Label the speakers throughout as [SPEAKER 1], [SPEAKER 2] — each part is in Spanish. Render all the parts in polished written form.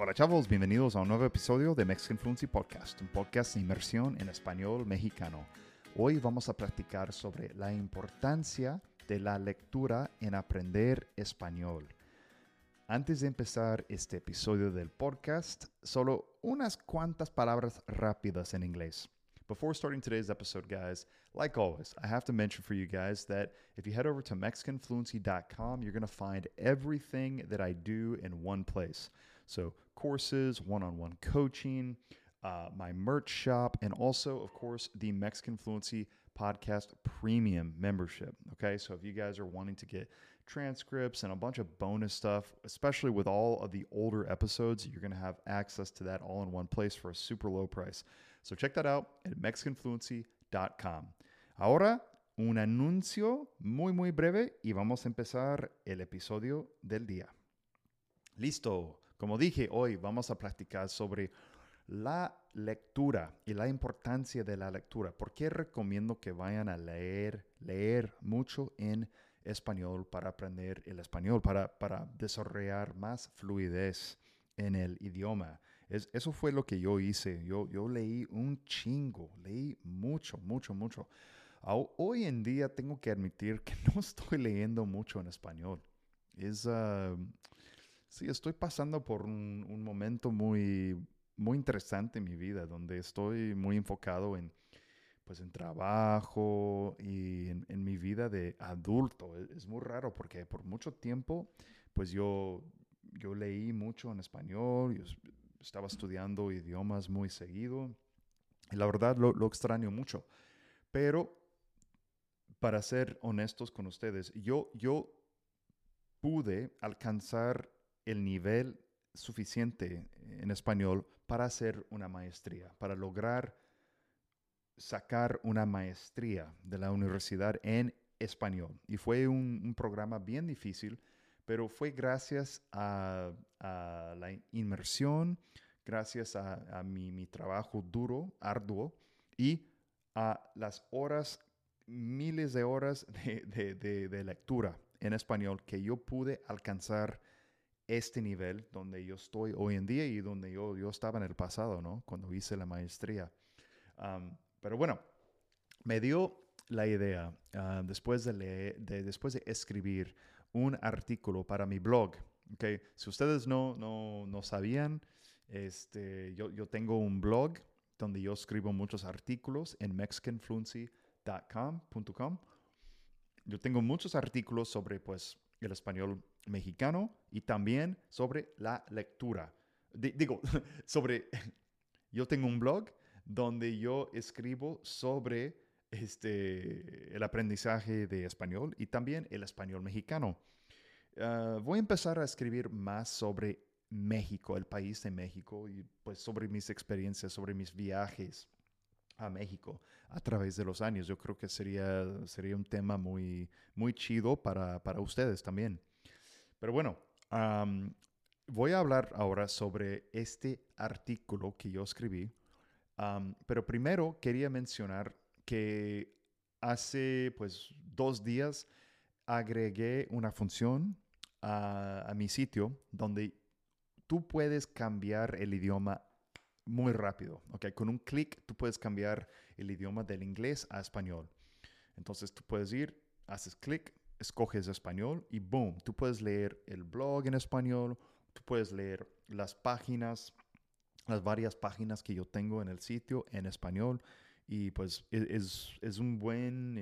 [SPEAKER 1] Hola chavos, bienvenidos a un nuevo episodio de Mexican Fluency Podcast, un podcast de inmersión en español mexicano. Hoy vamos a practicar sobre la importancia de la lectura en aprender español. Antes de empezar este episodio del podcast, solo unas cuantas palabras rápidas en inglés. Before starting today's episode, guys, like always, I have to mention for you guys that if you head over to MexicanFluency.com, you're going to find everything that I do in one place. So courses, one-on-one coaching, my merch shop, and also, of course, the Mexican Fluency Podcast Premium membership. Okay, so if you guys are wanting to get transcripts and a bunch of bonus stuff, especially with all of the older episodes, you're going to have access to that all in one place for a super low price. So check that out at MexicanFluency.com. Ahora, un anuncio muy breve y vamos a empezar el episodio del día. Listo. Como dije, hoy vamos a practicar sobre la lectura y la importancia de la lectura. ¿Por qué recomiendo que vayan a leer mucho en español para aprender el español, para desarrollar más fluidez en el idioma? Eso fue lo que yo hice. Yo leí un chingo, leí mucho. Hoy en día tengo que admitir que no estoy leyendo mucho en español. Sí, estoy pasando por un momento muy interesante en mi vida, donde estoy muy enfocado en trabajo y en mi vida de adulto. Es muy raro porque por mucho tiempo, pues yo leí mucho en español, estaba estudiando idiomas muy seguido y la verdad lo extraño mucho. Pero para ser honestos con ustedes, yo pude alcanzar el nivel suficiente en español para hacer una maestría, para lograr sacar una maestría de la universidad en español. Y fue un programa bien difícil, pero fue gracias a la inmersión, gracias a mi trabajo duro, arduo, y a las horas, miles de horas de lectura en español que yo pude alcanzar este nivel donde yo estoy hoy en día y donde yo estaba en el pasado, ¿no? Cuando hice la maestría. Pero bueno, me dio la idea después de escribir un artículo para mi blog. ¿Okay? Si ustedes no sabían, yo tengo un blog donde yo escribo muchos artículos en mexicanfluency.com. Yo tengo muchos artículos sobre pues el español mexicano y también sobre la lectura. Digo, sobre, yo tengo un blog donde yo escribo sobre el aprendizaje de español y también el español mexicano. Voy a empezar a escribir más sobre México, el país de México, y pues sobre mis experiencias, sobre mis viajes a México a través de los años. Yo creo que sería un tema muy chido para ustedes también. Pero bueno, voy a hablar ahora sobre este artículo que yo escribí. Pero primero quería mencionar que hace pues 2 días agregué una función a mi sitio donde tú puedes cambiar el idioma muy rápido. ¿Ok? Con un clic tú puedes cambiar el idioma del inglés a español. Entonces tú puedes ir, haces clic, escoges español y boom, tú puedes leer el blog en español, tú puedes leer las varias páginas que yo tengo en el sitio en español y pues es un buen,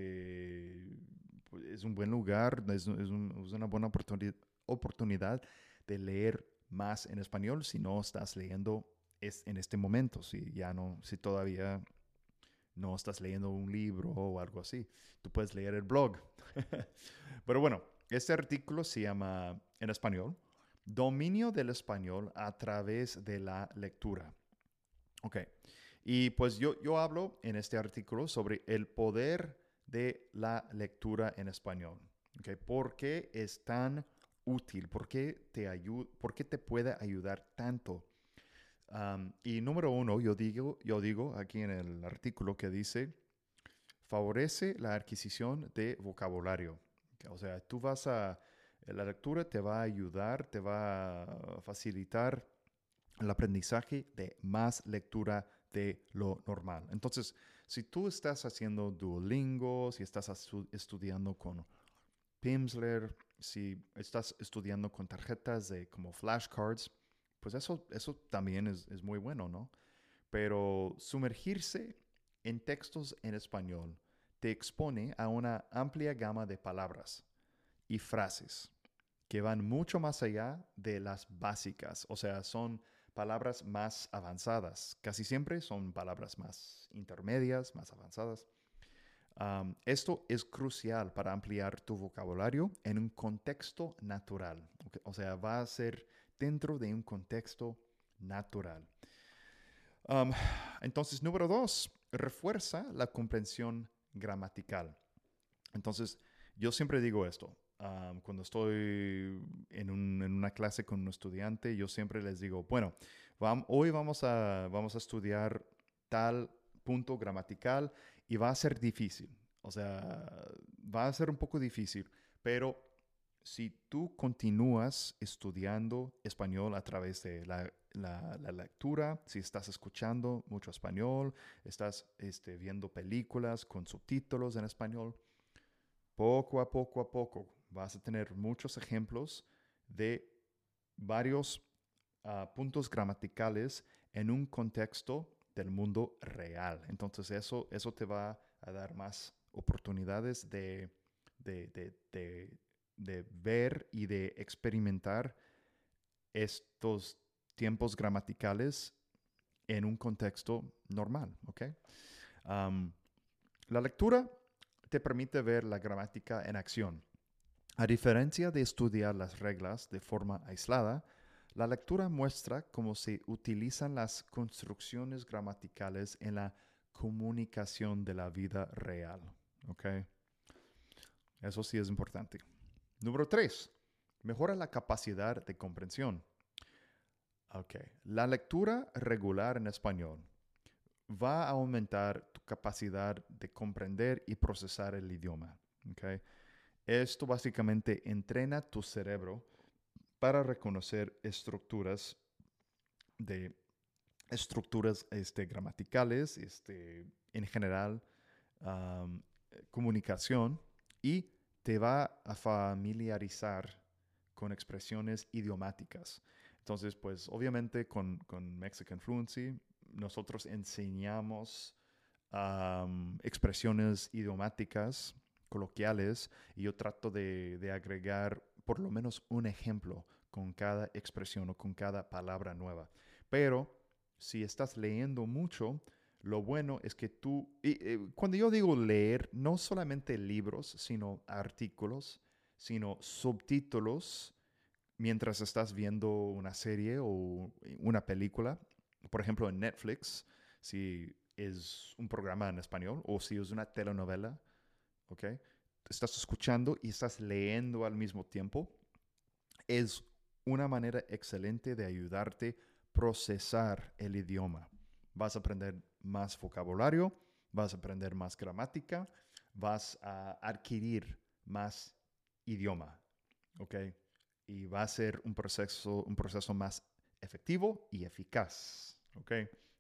[SPEAKER 1] es un buen lugar, es una buena oportunidad de leer más en español si no estás leyendo en este momento, si todavía no estás leyendo un libro o algo así. Tú puedes leer el blog. Pero bueno, este artículo se llama en español Dominio del español a través de la lectura. Ok. Y pues yo hablo en este artículo sobre el poder de la lectura en español. Okay. ¿Por qué es tan útil? ¿Por qué te puede ayudar tanto? Y número uno, yo digo aquí en el artículo que dice, favorece la adquisición de vocabulario. O sea, la lectura te va a ayudar, te va a facilitar el aprendizaje de más lectura de lo normal. Entonces, si tú estás haciendo Duolingo, si estás estudiando con Pimsleur, si estás estudiando con tarjetas de como flashcards, pues eso también es muy bueno, ¿no? Pero sumergirse en textos en español te expone a una amplia gama de palabras y frases que van mucho más allá de las básicas, o sea, son palabras más avanzadas. Casi siempre son palabras más intermedias, más avanzadas. Esto es crucial para ampliar tu vocabulario en un contexto natural. O sea, va a ser dentro de un contexto natural. Um, entonces, número 2, refuerza la comprensión gramatical. Entonces, yo siempre digo esto. Cuando estoy en una clase con un estudiante, yo siempre les digo, bueno, hoy vamos a estudiar tal punto gramatical y va a ser difícil. O sea, va a ser un poco difícil, pero si tú continúas estudiando español a través de la lectura, si estás escuchando mucho español, estás viendo películas con subtítulos en español, poco a poco vas a tener muchos ejemplos de varios puntos gramaticales en un contexto del mundo real. Entonces eso te va a dar más oportunidades de, de- de- de ver y de experimentar estos tiempos gramaticales en un contexto normal, ¿ok? Am, la lectura te permite ver la gramática en acción. A diferencia de estudiar las reglas de forma aislada, la lectura muestra cómo se utilizan las construcciones gramaticales en la comunicación de la vida real. ¿Ok? Eso sí es importante. Número 3. Mejora la capacidad de comprensión. Ok. La lectura regular en español va a aumentar tu capacidad de comprender y procesar el idioma. ¿Ok? Esto básicamente entrena tu cerebro para reconocer de estructuras gramaticales, en general, am, comunicación, y te va a familiarizar con expresiones idiomáticas. Entonces, pues obviamente con Mexican Fluency nosotros enseñamos expresiones idiomáticas coloquiales y yo trato de agregar por lo menos un ejemplo con cada expresión o con cada palabra nueva. Pero si estás leyendo mucho, lo bueno es que cuando yo digo leer, no solamente libros, sino artículos, sino subtítulos mientras estás viendo una serie o una película. Por ejemplo, en Netflix, si es un programa en español o si es una telenovela, ¿ok? Estás escuchando y estás leyendo al mismo tiempo. Es una manera excelente de ayudarte a procesar el idioma. Vas a aprender más vocabulario, vas a aprender más gramática, vas a adquirir más idioma, ¿ok? Y va a ser un proceso más efectivo y eficaz, ¿ok?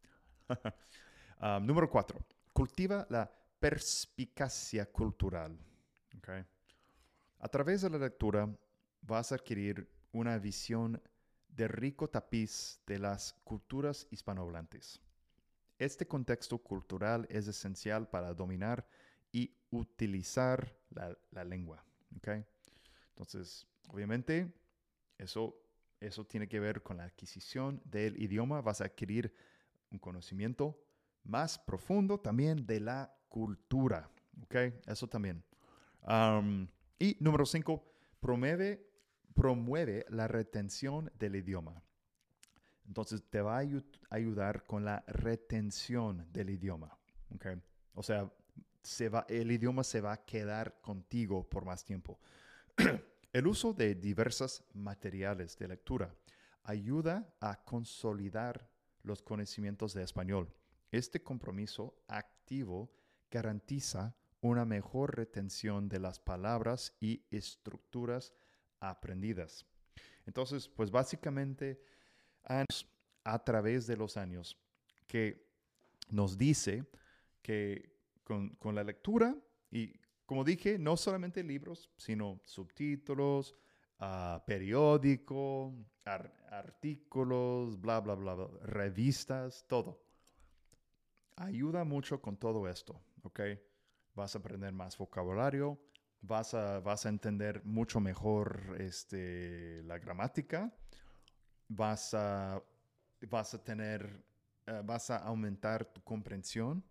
[SPEAKER 1] Número 4. Cultiva la perspicacia cultural, ¿ok? A través de la lectura vas a adquirir una visión de rico tapiz de las culturas hispanohablantes. Este contexto cultural es esencial para dominar y utilizar la lengua. ¿Ok? Entonces, obviamente, eso, eso tiene que ver con la adquisición del idioma. Vas a adquirir un conocimiento más profundo también de la cultura. ¿Ok? Eso también. Um, y número 5, promueve la retención del idioma. Entonces te va a ayudar con la retención del idioma. ¿Okay? O sea, el idioma se va a quedar contigo por más tiempo. El uso de diversos materiales de lectura ayuda a consolidar los conocimientos de español. Este compromiso activo garantiza una mejor retención de las palabras y estructuras aprendidas. Entonces, pues básicamente a través de los años que nos dice que con la lectura, y como dije, no solamente libros, sino subtítulos, periódico, artículos, bla, bla, bla, bla, revistas, todo. Ayuda mucho con todo esto, ¿ok? Vas a aprender más vocabulario, vas a entender mucho mejor la gramática, vas a, vas a tener, vas a aumentar tu comprensión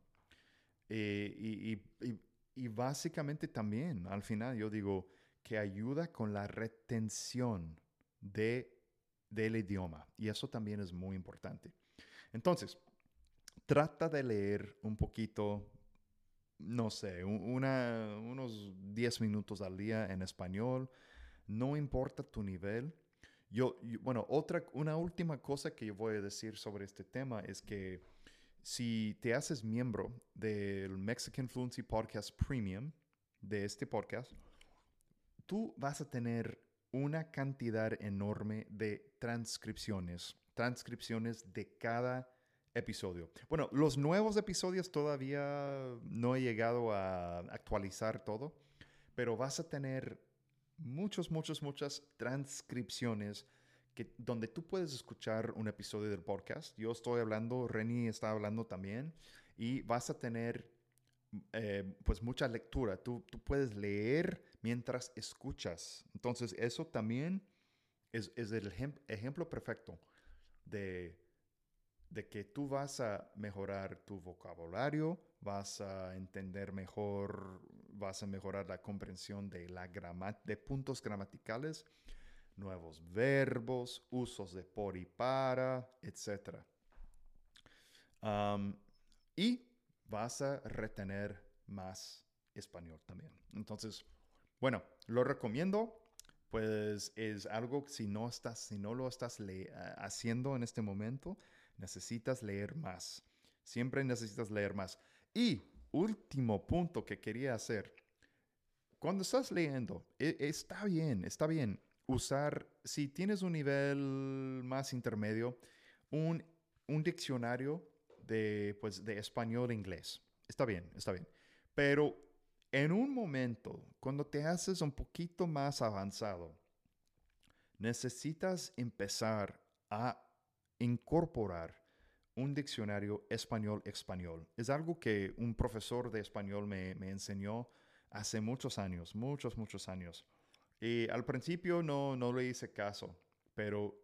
[SPEAKER 1] y básicamente también, al final, yo digo que ayuda con la retención del idioma. Y eso también es muy importante. Entonces, trata de leer un poquito, no sé, unos 10 minutos al día en español. No importa tu nivel. Bueno, una última cosa que yo voy a decir sobre este tema es que si te haces miembro del Mexican Fluency Podcast Premium, de este podcast, tú vas a tener una cantidad enorme de transcripciones de cada episodio. Bueno, los nuevos episodios todavía no he llegado a actualizar todo, pero vas a tener muchas transcripciones donde tú puedes escuchar un episodio del podcast. Yo estoy hablando, Reni está hablando también, y vas a tener pues mucha lectura. Tú puedes leer mientras escuchas. Entonces eso también es el ejemplo perfecto de, de que tú vas a mejorar tu vocabulario, vas a entender mejor, vas a mejorar la comprensión de puntos gramaticales, nuevos verbos, usos de por y para, etc. Y vas a retener más español también. Entonces, bueno, lo recomiendo. Pues es algo que si no lo estás haciendo en este momento, necesitas leer más. Siempre necesitas leer más. Y último punto que quería hacer. Cuando estás leyendo, está bien usar, si tienes un nivel más intermedio, un, un diccionario de español-inglés. Está bien, está bien. Pero en un momento, cuando te haces un poquito más avanzado, necesitas empezar a incorporar un diccionario español-español. Es algo que un profesor de español me enseñó hace muchos años, muchos años. Y al principio no le hice caso, pero,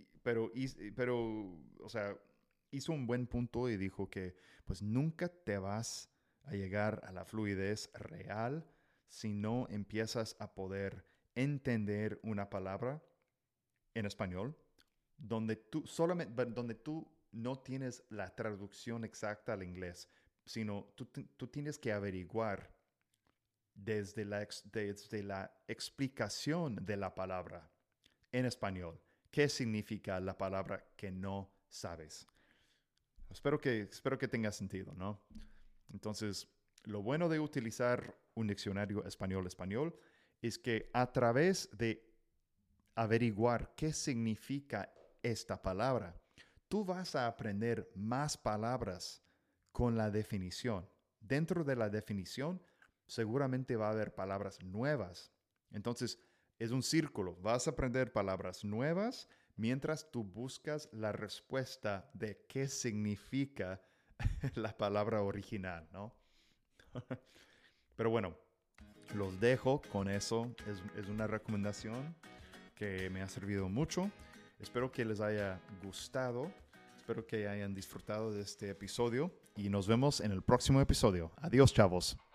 [SPEAKER 1] o sea, hizo un buen punto y dijo que pues nunca te vas a llegar a la fluidez real si no empiezas a poder entender una palabra en español donde tú no tienes la traducción exacta al inglés, sino tú tienes que averiguar desde la explicación de la palabra en español. ¿Qué significa la palabra que no sabes? Espero que tenga sentido, ¿no? Entonces, lo bueno de utilizar un diccionario español-español es que a través de averiguar qué significa esta palabra, tú vas a aprender más palabras con la definición. Dentro de la definición, seguramente va a haber palabras nuevas. Entonces, es un círculo. Vas a aprender palabras nuevas mientras tú buscas la respuesta de qué significa la palabra original, ¿no? Pero bueno, los dejo con eso. Es una recomendación que me ha servido mucho. Espero que les haya gustado. Espero que hayan disfrutado de este episodio y nos vemos en el próximo episodio. Adiós, chavos.